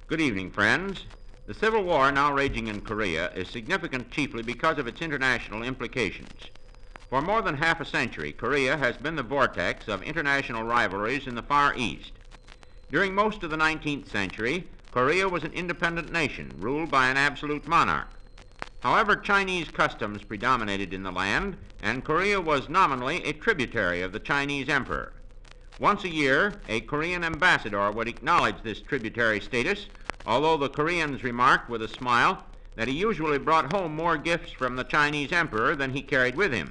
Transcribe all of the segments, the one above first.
Good evening, friends. The civil war now raging in Korea is significant chiefly because of its international implications. For more than half a century, Korea has been the vortex of international rivalries in the Far East. During most of the 19th century, Korea was an independent nation ruled by an absolute monarch. However, Chinese customs predominated in the land, and Korea was nominally a tributary of the Chinese emperor. Once a year, a Korean ambassador would acknowledge this tributary status, although the Koreans remarked with a smile that he usually brought home more gifts from the Chinese emperor than he carried with him.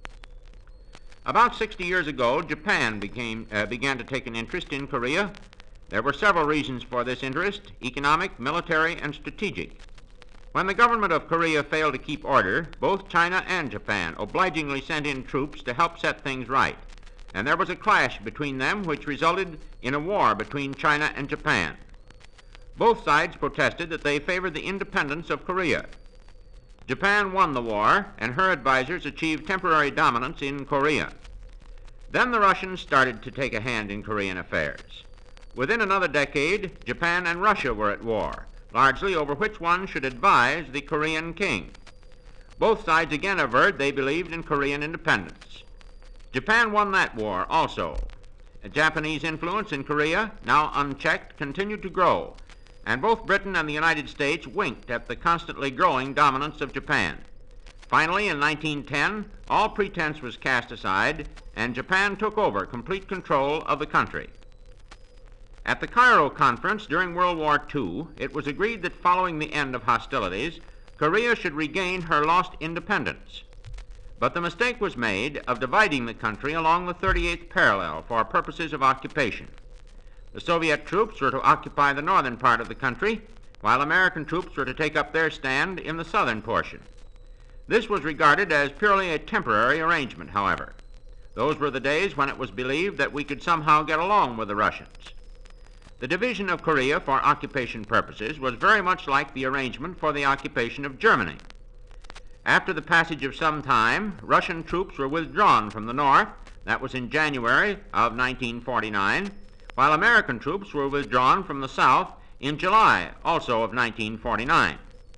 About 60 years ago, Japan began to take an interest in Korea. There were several reasons for this interest: economic, military, and strategic. When the government of Korea failed to keep order, both China and Japan obligingly sent in troops to help set things right, and there was a clash between them which resulted in a war between China and Japan. Both sides protested that they favored the independence of Korea. Japan won the war, and her advisors achieved temporary dominance in Korea. Then the Russians started to take a hand in Korean affairs. Within another decade, Japan and Russia were at war, largely over which one should advise the Korean king. Both sides again averred they believed in Korean independence. Japan won that war also. Japanese influence in Korea, now unchecked, continued to grow, and both Britain and the United States winked at the constantly growing dominance of Japan. Finally, in 1910, all pretense was cast aside, and Japan took over complete control of the country. At the Cairo Conference during World War II, it was agreed that following the end of hostilities, Korea should regain her lost independence. But the mistake was made of dividing the country along the 38th parallel for purposes of occupation. The Soviet troops were to occupy the northern part of the country, while American troops were to take up their stand in the southern portion. This was regarded as purely a temporary arrangement, however. Those were the days when it was believed that we could somehow get along with the Russians. The division of Korea for occupation purposes was very much like the arrangement for the occupation of Germany. After the passage of some time, Russian troops were withdrawn from the north. That was in January of 1949, while American troops were withdrawn from the south in July, also of 1949.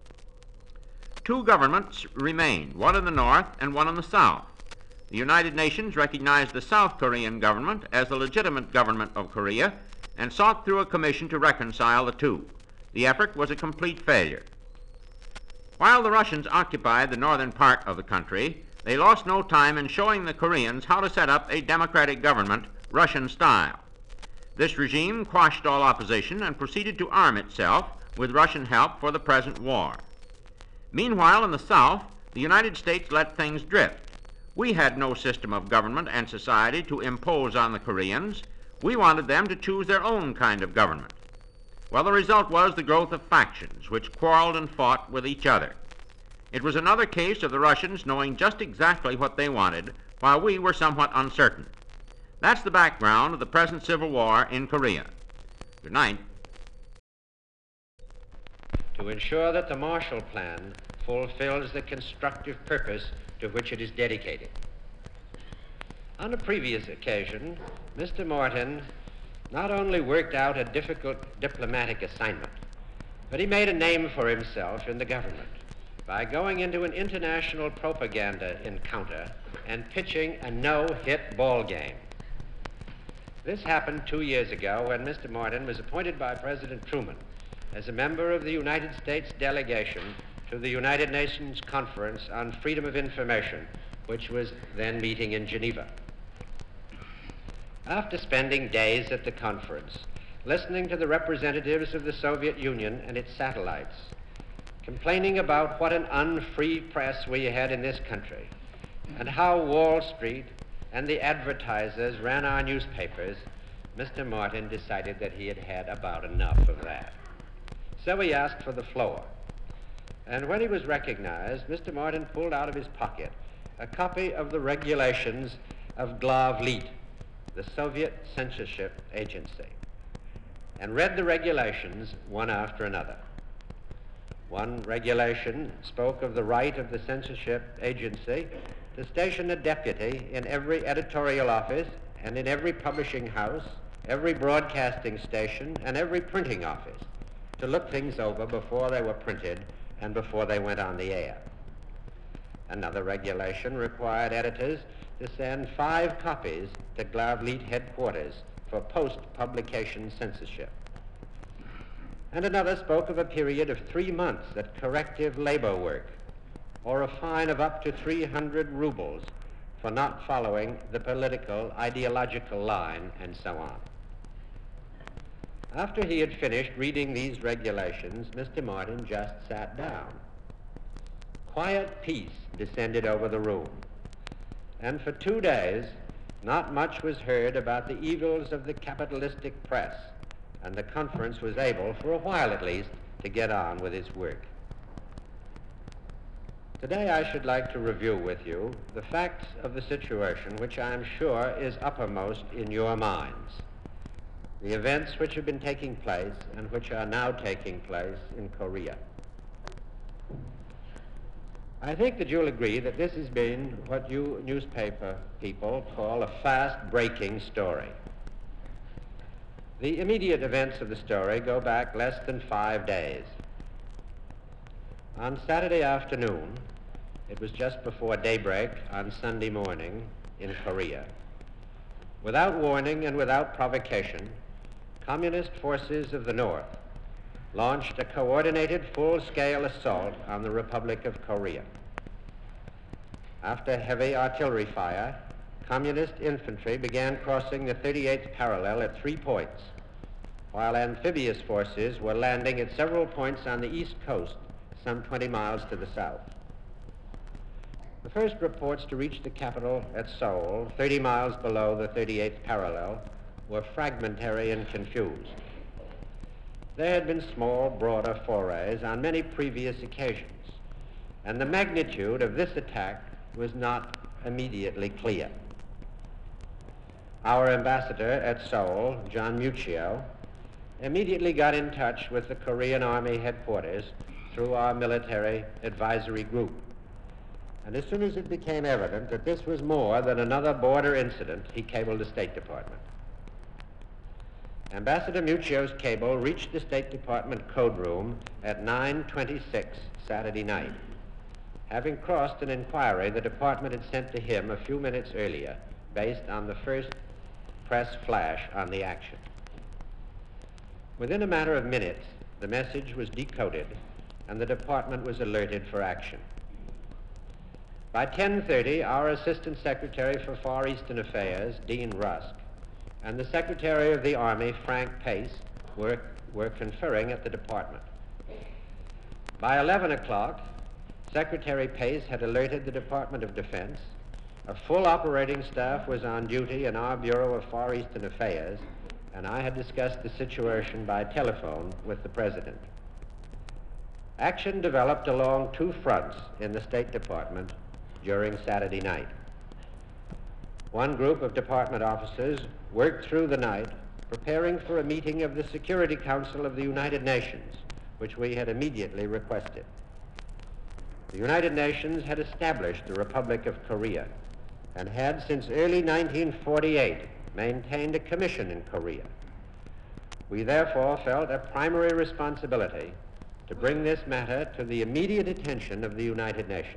Two governments remained, one in the north and one in the south. The United Nations recognized the South Korean government as the legitimate government of Korea and sought through a commission to reconcile the two. The effort was a complete failure. While the Russians occupied the northern part of the country, they lost no time in showing the Koreans how to set up a democratic government, Russian style. This regime quashed all opposition and proceeded to arm itself with Russian help for the present war. Meanwhile, in the South, the United States let things drift. We had no system of government and society to impose on the Koreans. We wanted them to choose their own kind of government. Well, the result was the growth of factions which quarreled and fought with each other. It was another case of the Russians knowing just exactly what they wanted, while we were somewhat uncertain. That's the background of the present civil war in Korea. Good night. To ensure that the Marshall Plan fulfills the constructive purpose to which it is dedicated. On a previous occasion, Mr. Morton not only worked out a difficult diplomatic assignment, but he made a name for himself in the government by going into an international propaganda encounter and pitching a no-hit ball game. This happened 2 years ago when Mr. Morton was appointed by President Truman as a member of the United States delegation to the United Nations Conference on Freedom of Information, which was then meeting in Geneva. After spending days at the conference, listening to the representatives of the Soviet Union and its satellites, complaining about what an unfree press we had in this country, and how Wall Street and the advertisers ran our newspapers, Mr. Morton decided that he had had about enough of that. So he asked for the floor. And when he was recognized, Mr. Morton pulled out of his pocket a copy of the regulations of Glavlit, the Soviet censorship agency, and read the regulations one after another. One regulation spoke of the right of the censorship agency to station a deputy in every editorial office and in every publishing house, every broadcasting station, and every printing office, to look things over before they were printed and before they went on the air. Another regulation required editors to send 5 copies to Glavleet headquarters for post-publication censorship. And another spoke of a period of 3 months at corrective labor work, or a fine of up to 300 rubles for not following the political, ideological line, and so on. After he had finished reading these regulations, Mr. Martin just sat down. Quiet peace descended over the room, and for 2 days, not much was heard about the evils of the capitalistic press, and the conference was able, for a while at least, to get on with its work. Today I should like to review with you the facts of the situation which I am sure is uppermost in your minds, the events which have been taking place and which are now taking place in Korea. I think that you'll agree that this has been what you newspaper people call a fast-breaking story. The immediate events of the story go back less than 5 days. On Saturday afternoon, it was just before daybreak on Sunday morning in Korea. Without warning and without provocation, communist forces of the North launched a coordinated full-scale assault on the Republic of Korea. After heavy artillery fire, communist infantry began crossing the 38th parallel at 3 points, while amphibious forces were landing at several points on the east coast, some 20 miles to the south. The first reports to reach the capital at Seoul, 30 miles below the 38th parallel, were fragmentary and confused. There had been small, broader forays on many previous occasions, and the magnitude of this attack was not immediately clear. Our ambassador at Seoul, John Muccio, immediately got in touch with the Korean Army headquarters through our military advisory group. And as soon as it became evident that this was more than another border incident, he cabled the State Department. Ambassador Muccio's cable reached the State Department code room at 9:26 Saturday night, having crossed an inquiry the department had sent to him a few minutes earlier based on the first press flash on the action. Within a matter of minutes, the message was decoded and the department was alerted for action. By 10:30, our Assistant Secretary for Far Eastern Affairs, Dean Rusk, and the Secretary of the Army, Frank Pace, were conferring at the department. By 11 o'clock, Secretary Pace had alerted the Department of Defense. A full operating staff was on duty in our Bureau of Far Eastern Affairs, and I had discussed the situation by telephone with the President. Action developed along 2 fronts in the State Department during Saturday night. One group of department officers worked through the night preparing for a meeting of the Security Council of the United Nations, which we had immediately requested. The United Nations had established the Republic of Korea and had since early 1948 maintained a commission in Korea. We therefore felt a primary responsibility to bring this matter to the immediate attention of the United Nations.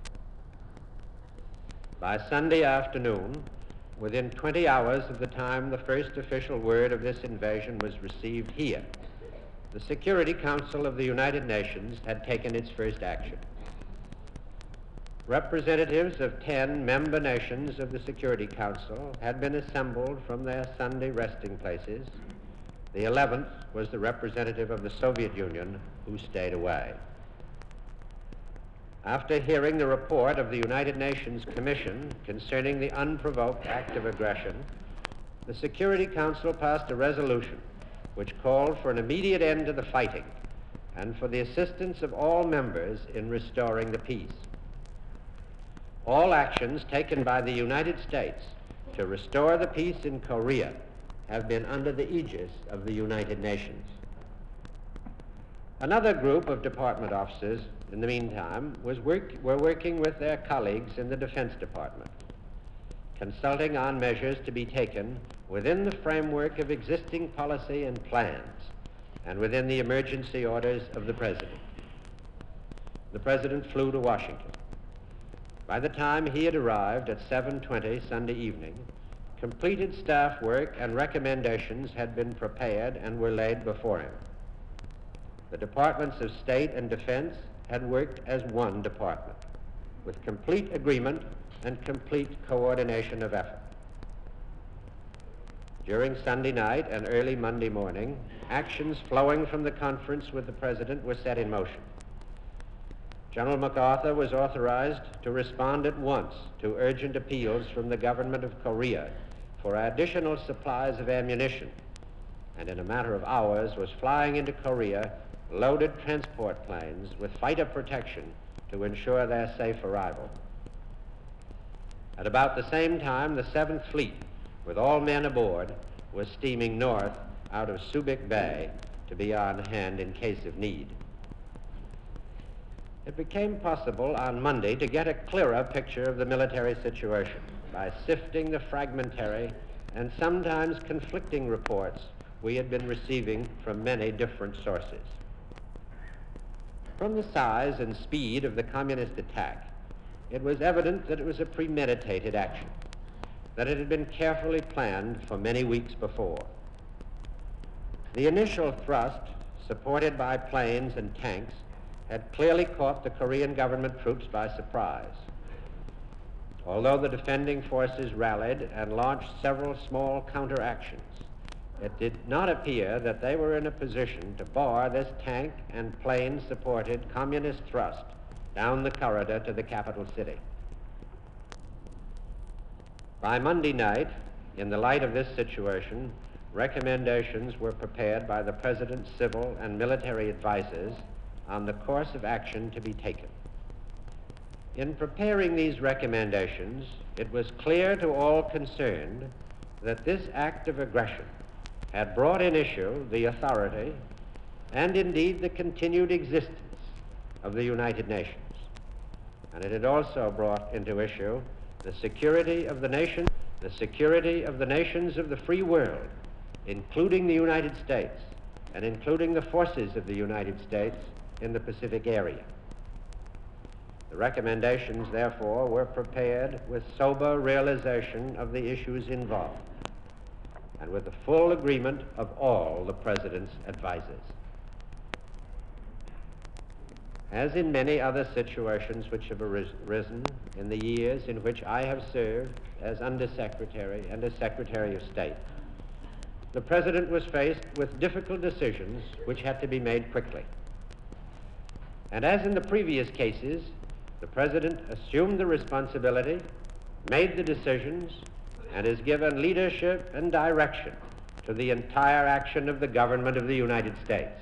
By Sunday afternoon, within 20 hours of the time the first official word of this invasion was received here, the Security Council of the United Nations had taken its first action. Representatives of 10 member nations of the Security Council had been assembled from their Sunday resting places. The 11th was the representative of the Soviet Union, who stayed away. After hearing the report of the United Nations Commission concerning the unprovoked act of aggression, the Security Council passed a resolution which called for an immediate end to the fighting and for the assistance of all members in restoring the peace. All actions taken by the United States to restore the peace in Korea have been under the aegis of the United Nations. Another group of department officers, in the meantime, were working with their colleagues in the Defense Department, consulting on measures to be taken within the framework of existing policy and plans and within the emergency orders of the President. The President flew to Washington. By the time he had arrived at 7:20 Sunday evening, completed staff work and recommendations had been prepared and were laid before him. The Departments of State and Defense had worked as one department, with complete agreement and complete coordination of effort. During Sunday night and early Monday morning, actions flowing from the conference with the President were set in motion. General MacArthur was authorized to respond at once to urgent appeals from the government of Korea for additional supplies of ammunition, and in a matter of hours was flying into Korea loaded transport planes with fighter protection to ensure their safe arrival. At about the same time, the 7th Fleet, with all men aboard, was steaming north out of Subic Bay to be on hand in case of need. It became possible on Monday to get a clearer picture of the military situation by sifting the fragmentary and sometimes conflicting reports we had been receiving from many different sources. From the size and speed of the communist attack, it was evident that it was a premeditated action, that it had been carefully planned for many weeks before. The initial thrust, supported by planes and tanks, had clearly caught the Korean government troops by surprise. Although the defending forces rallied and launched several small counteractions, it did not appear that they were in a position to bar this tank and plane-supported communist thrust down the corridor to the capital city. By Monday night, in the light of this situation, recommendations were prepared by the President's civil and military advisors on the course of action to be taken. In preparing these recommendations, it was clear to all concerned that this act of aggression had brought in issue the authority and indeed the continued existence of the United Nations. And it had also brought into issue the security of the nations of the free world, including the United States and including the forces of the United States in the Pacific area. The recommendations, therefore, were prepared with sober realization of the issues involved and with the full agreement of all the President's advisors. As in many other situations which have arisen in the years in which I have served as Undersecretary and as Secretary of State, the President was faced with difficult decisions which had to be made quickly. And as in the previous cases, the President assumed the responsibility, made the decisions, and has given leadership and direction to the entire action of the government of the United States.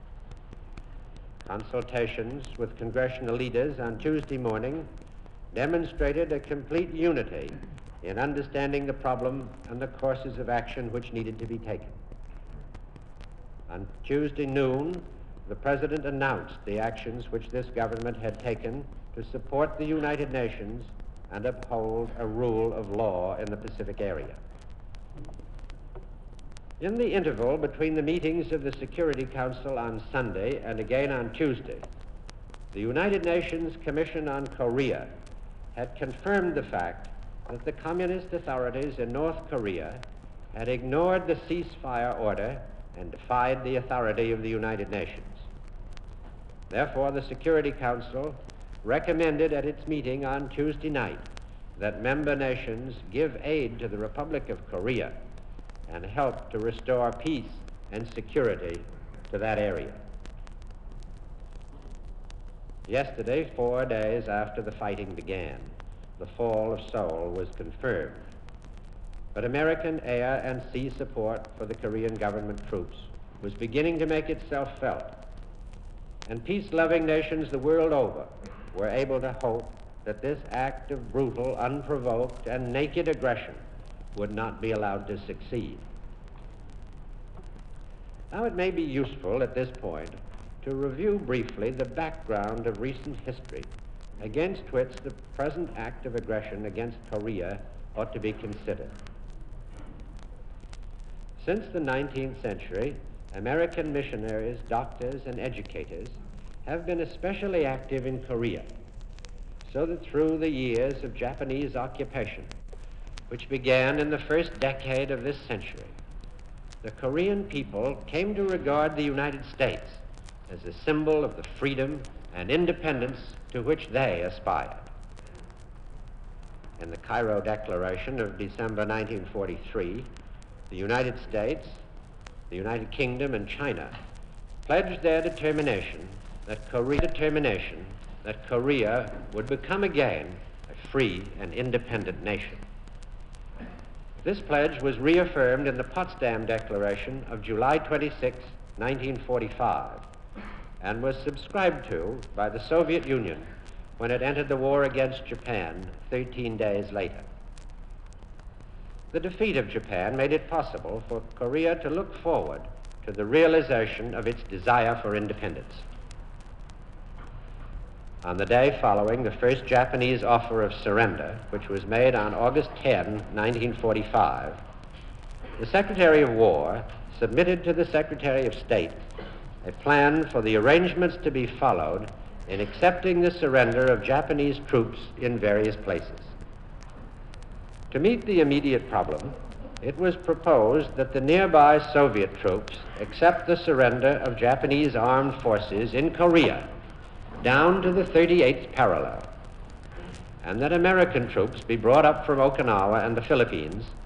Consultations with congressional leaders on Tuesday morning demonstrated a complete unity in understanding the problem and the courses of action which needed to be taken. On Tuesday noon, the President announced the actions which this government had taken to support the United Nations and uphold a rule of law in the Pacific area. In the interval between the meetings of the Security Council on Sunday and again on Tuesday, the United Nations Commission on Korea had confirmed the fact that the communist authorities in North Korea had ignored the ceasefire order and defied the authority of the United Nations. Therefore, the Security Council recommended at its meeting on Tuesday night that member nations give aid to the Republic of Korea and help to restore peace and security to that area. Yesterday, 4 days after the fighting began, the fall of Seoul was confirmed. But American air and sea support for the Korean government troops was beginning to make itself felt. And peace-loving nations the world over were able to hope that this act of brutal, unprovoked, and naked aggression would not be allowed to succeed. Now it may be useful at this point to review briefly the background of recent history against which the present act of aggression against Korea ought to be considered. Since the 19th century, American missionaries, doctors, and educators have been especially active in Korea, so that through the years of Japanese occupation, which began in the first decade of this century, the Korean people came to regard the United States as a symbol of the freedom and independence to which they aspired. In the Cairo Declaration of December 1943, the United States, the United Kingdom, and China pledged their determination that Korea would become again a free and independent nation. This pledge was reaffirmed in the Potsdam Declaration of July 26, 1945, and was subscribed to by the Soviet Union when it entered the war against Japan 13 days later. The defeat of Japan made it possible for Korea to look forward to the realization of its desire for independence. On the day following the first Japanese offer of surrender, which was made on August 10, 1945, the Secretary of War submitted to the Secretary of State a plan for the arrangements to be followed in accepting the surrender of Japanese troops in various places. To meet the immediate problem, it was proposed that the nearby Soviet troops accept the surrender of Japanese armed forces in Korea down to the 38th parallel, and that American troops be brought up from Okinawa and the Philippines